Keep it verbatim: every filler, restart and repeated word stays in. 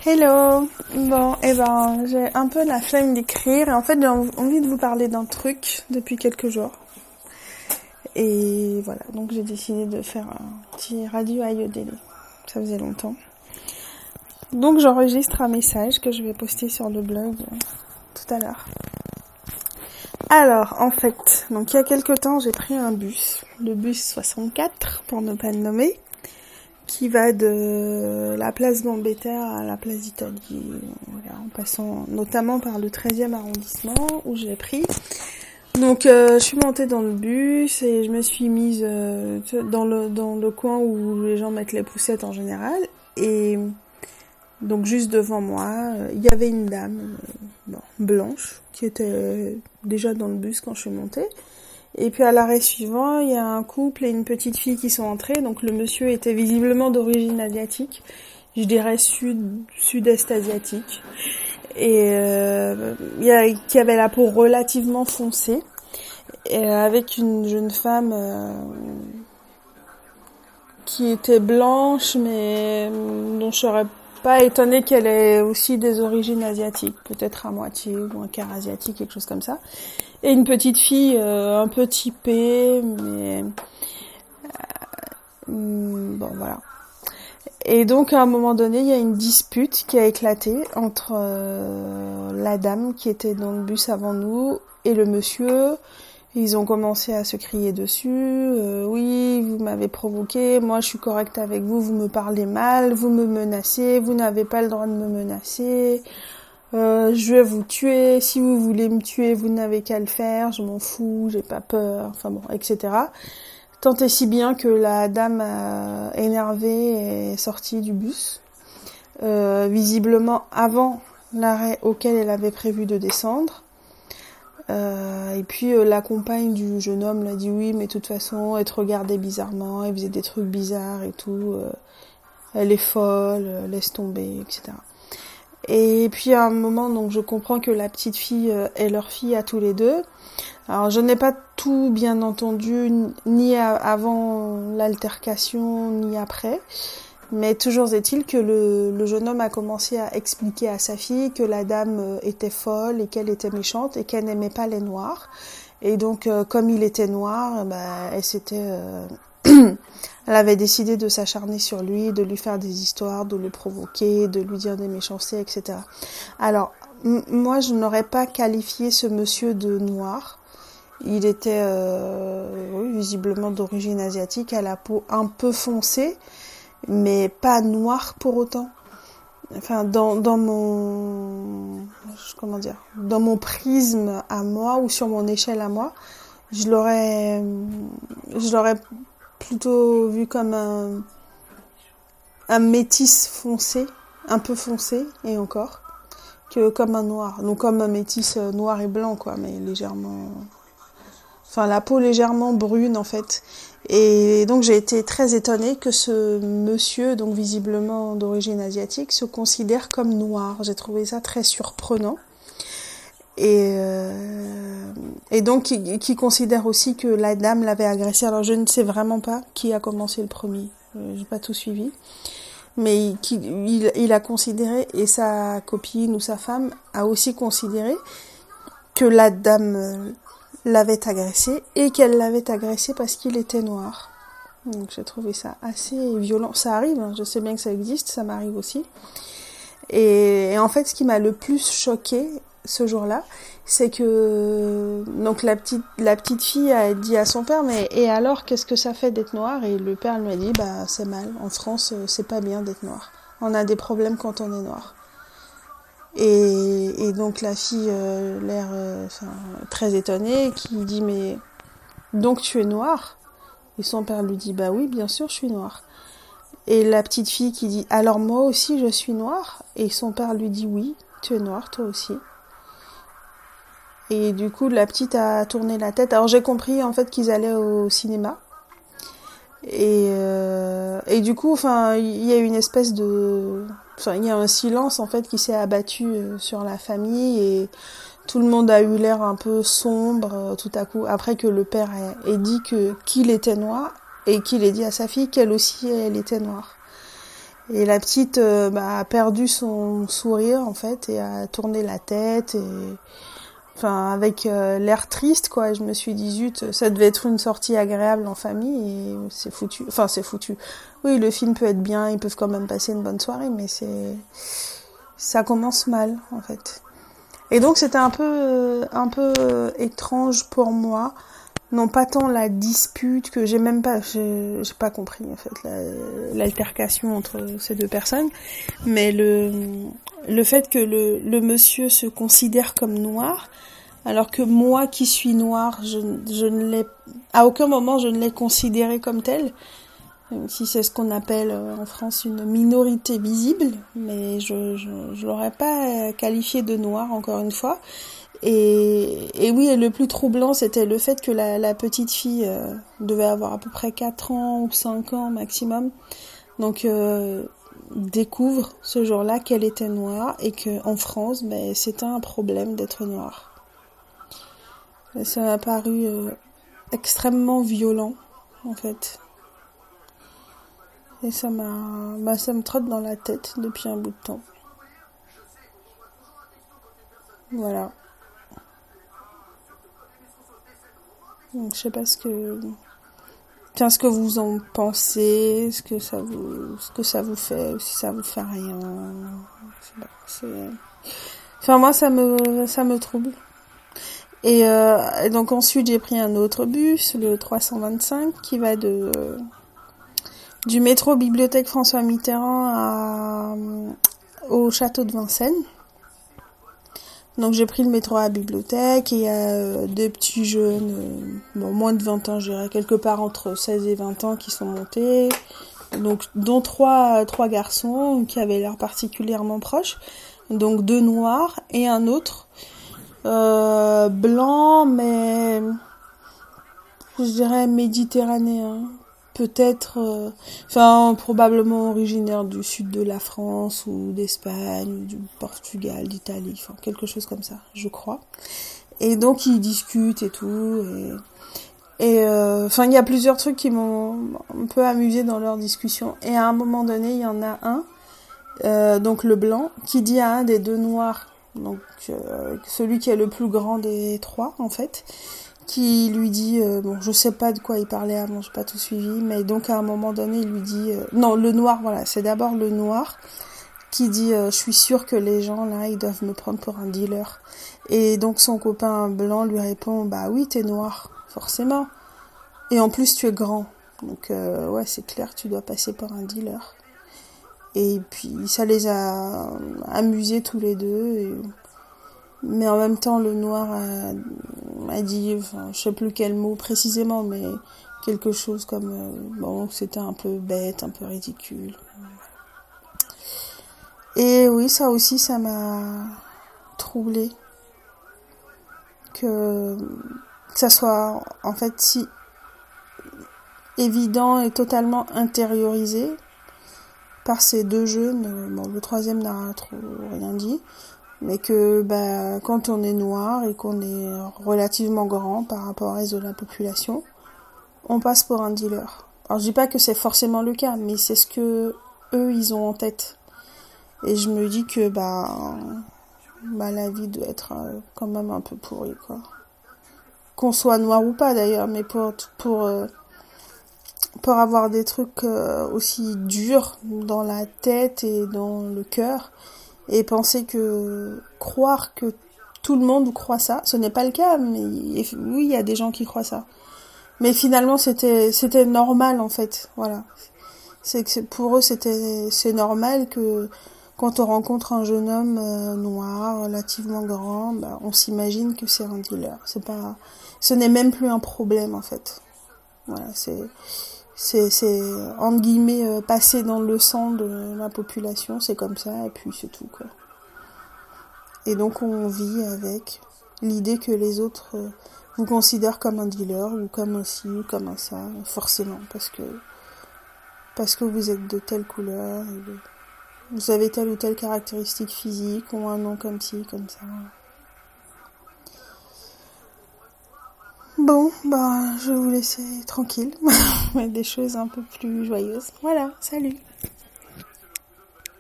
Hello. Bon, eh ben, j'ai un peu la flemme d'écrire et en fait j'ai envie de vous parler d'un truc depuis quelques jours. Et voilà, donc j'ai décidé de faire un petit radio Ayodélé. Ça faisait longtemps. Donc j'enregistre un message que je vais poster sur le blog tout à l'heure. Alors, en fait, donc il y a quelques temps, j'ai pris un bus, le bus soixante-quatre pour ne pas le nommer, qui va de la place Gambetta à la place d'Italie, voilà, en passant notamment par le treizième arrondissement où je l'ai pris. Donc euh, je suis montée dans le bus et je me suis mise euh, dans le dans le coin où les gens mettent les poussettes en général, et donc juste devant moi, euh, il y avait une dame euh, bon, blanche qui était déjà dans le bus quand je suis montée. Et puis à l'arrêt suivant, il y a un couple et une petite fille qui sont entrés. Donc le monsieur était visiblement d'origine asiatique, je dirais sud sud-est asiatique, et euh, il y a, qui avait la peau relativement foncée, et avec une jeune femme euh, qui était blanche, mais dont je serais pas étonnée qu'elle ait aussi des origines asiatiques, peut-être à moitié ou un quart asiatique, quelque chose comme ça. Et une petite fille euh, un peu typée, mais euh, bon voilà. Et donc à un moment donné, il y a une dispute qui a éclaté entre euh, la dame qui était dans le bus avant nous et le monsieur. Ils ont commencé à se crier dessus. Euh, oui, vous m'avez provoqué, moi je suis correcte avec vous, vous me parlez mal, vous me menacez, vous n'avez pas le droit de me menacer. Euh, je vais vous tuer, si vous voulez me tuer, vous n'avez qu'à le faire, je m'en fous, j'ai pas peur, enfin bon, et cetera. Tant et si bien que la dame euh, énervée est sortie du bus, euh, visiblement avant l'arrêt auquel elle avait prévu de descendre. Euh, et puis euh, la compagne du jeune homme l'a dit oui, mais de toute façon, elle te regardait bizarrement, elle faisait des trucs bizarres et tout, euh, elle est folle, euh, laisse tomber, et cetera. Et puis à un moment, donc je comprends que la petite fille euh, est leur fille à tous les deux. Alors je n'ai pas tout bien entendu, ni à, avant l'altercation, ni après. Mais toujours est-il que le, le jeune homme a commencé à expliquer à sa fille que la dame euh, était folle et qu'elle était méchante et qu'elle n'aimait pas les noirs. Et donc euh, comme il était noir, bah, elle s'était... Euh Elle avait décidé de s'acharner sur lui, de lui faire des histoires, de le provoquer, de lui dire des méchancetés, et cetera. Alors, m- moi, je n'aurais pas qualifié ce monsieur de noir. Il était euh, oui, visiblement d'origine asiatique, à la peau un peu foncée, mais pas noir pour autant. Enfin, dans, dans mon... Comment dire, dans mon prisme à moi, ou sur mon échelle à moi, je l'aurais... Je l'aurais plutôt vu comme un, un métis foncé, un peu foncé, et encore, que comme un noir. Donc comme un métis noir et blanc, quoi, mais légèrement... Enfin, la peau légèrement brune, en fait. Et donc j'ai été très étonnée que ce monsieur, donc visiblement d'origine asiatique, se considère comme noir. J'ai trouvé ça très surprenant. Et, euh, et donc qui, qui considère aussi que la dame l'avait agressé. Alors je ne sais vraiment pas qui a commencé le premier, euh, j'ai pas tout suivi, mais qui, il, il a considéré, et sa copine ou sa femme a aussi considéré que la dame l'avait agressé et qu'elle l'avait agressé parce qu'il était noir. Donc j'ai trouvé ça assez violent. Ça arrive, hein, je sais bien que ça existe, ça m'arrive aussi. Et, et en fait, ce qui m'a le plus choquée ce jour-là, c'est que donc la petite la petite fille a dit à son père, mais et alors qu'est-ce que ça fait d'être noir? Et le père lui a dit, bah c'est mal, en France c'est pas bien d'être noir, on a des problèmes quand on est noir. Et, et donc la fille euh, l'air euh, enfin, très étonnée, qui dit, mais donc tu es noir? Et son père lui dit, bah oui, bien sûr je suis noir. Et la petite fille qui dit, alors moi aussi je suis noire? Et son père lui dit, oui, tu es noire toi aussi. Et du coup, la petite a tourné la tête. Alors j'ai compris en fait qu'ils allaient au cinéma. Et, euh, et du coup, enfin, il y a une espèce de... Enfin, il y a un silence en fait qui s'est abattu sur la famille, et tout le monde a eu l'air un peu sombre tout à coup, après que le père ait, ait dit que qu'il était noir, et qu'il ait dit à sa fille qu'elle aussi, elle était noire. Et la petite euh, bah, a perdu son sourire en fait et a tourné la tête et enfin avec euh, l'air triste quoi. Et je me suis dit zut, ça devait être une sortie agréable en famille et c'est foutu. Enfin c'est foutu. Oui, le film peut être bien, ils peuvent quand même passer une bonne soirée, mais c'est ça commence mal en fait. Et donc c'était un peu un peu étrange pour moi. Non, pas tant la dispute que j'ai même pas, j'ai, j'ai pas compris en fait la, l'altercation entre ces deux personnes, mais le le fait que le le monsieur se considère comme noir, alors que moi qui suis noire, je je ne l'ai à aucun moment je ne l'ai considéré comme tel, même si c'est ce qu'on appelle en France une minorité visible, mais je je, je l'aurais pas qualifié de noir encore une fois. Et, et oui, et le plus troublant, c'était le fait que la, la petite fille euh, devait avoir à peu près quatre ans ou cinq ans maximum. Donc, euh, découvre ce jour-là qu'elle était noire et qu'en France, ben, c'était un problème d'être noire. Et ça m'a paru euh, extrêmement violent, en fait. Et ça m'a, bah, ça me trotte dans la tête depuis un bout de temps. Voilà. Donc, je sais pas ce que, tiens, ce que vous en pensez, ce que ça vous, ce que ça vous fait, ou si ça vous fait rien. Je sais pas, c'est... Enfin, moi, ça me, ça me trouble. Et, euh, et donc ensuite, j'ai pris un autre bus, le trois cent vingt-cinq, qui va de, euh, du métro Bibliothèque François Mitterrand à, au château de Vincennes. Donc j'ai pris le métro à la bibliothèque et il y a euh, deux petits jeunes, euh, bon moins de vingt ans je dirais, quelque part entre seize et vingt ans qui sont montés, donc dont trois trois garçons qui avaient l'air particulièrement proches, donc deux noirs et un autre euh, blanc mais je dirais méditerranéen. Peut-être, euh, enfin probablement originaire du sud de la France ou d'Espagne, ou du Portugal, d'Italie, enfin quelque chose comme ça, je crois. Et donc ils discutent et tout. Et, et euh, enfin il y a plusieurs trucs qui m'ont un peu amusé dans leur discussion. Et à un moment donné, il y en a un, euh, donc le blanc, qui dit à un des deux noirs, donc euh, celui qui est le plus grand des trois en fait, qui lui dit, euh, bon, je sais pas de quoi il parlait avant, j'ai pas tout suivi, mais donc à un moment donné, il lui dit, euh, non, le noir, voilà, c'est d'abord le noir qui dit, euh, je suis sûr que les gens là, ils doivent me prendre pour un dealer. Et donc son copain blanc lui répond, bah oui, t'es noir, forcément. Et en plus, tu es grand, donc euh, ouais, c'est clair, tu dois passer par un dealer. Et puis ça les a amusés tous les deux. Et... mais en même temps, le noir a, a dit, enfin, je sais plus quel mot précisément, mais quelque chose comme, euh, bon, c'était un peu bête, un peu ridicule. Et oui, ça aussi, ça m'a troublée. Que, que ça soit, en fait, si évident et totalement intériorisé par ces deux jeunes. Bon, le troisième n'a trop rien dit. Mais que bah, quand on est noir et qu'on est relativement grand par rapport au reste de la population, on passe pour un dealer. Alors je dis pas que c'est forcément le cas, mais c'est ce que eux ils ont en tête. Et je me dis que bah, bah la vie doit être euh, quand même un peu pourrie quoi. Qu'on soit noir ou pas d'ailleurs, mais pour pour euh, pour avoir des trucs euh, aussi durs dans la tête et dans le cœur. Et penser que, croire que tout le monde croit ça, ce n'est pas le cas, mais oui, il y a des gens qui croient ça. Mais finalement, c'était, c'était normal, en fait, voilà. C'est que pour eux, c'était, c'est normal que, quand on rencontre un jeune homme euh, noir, relativement grand, bah, on s'imagine que c'est un dealer. C'est pas, ce n'est même plus un problème, en fait. Voilà, c'est, c'est, c'est, entre guillemets, euh, passé dans le sang de la population, c'est comme ça, et puis c'est tout, quoi. Et donc, on vit avec l'idée que les autres euh, vous considèrent comme un dealer, ou comme un ci, ou comme un ça, forcément, parce que, parce que vous êtes de telle couleur, et de, vous avez telle ou telle caractéristique physique, ou un nom comme ci, comme ça. Bon, bah, je vais vous laisser tranquille, mais des choses un peu plus joyeuses. Voilà, salut!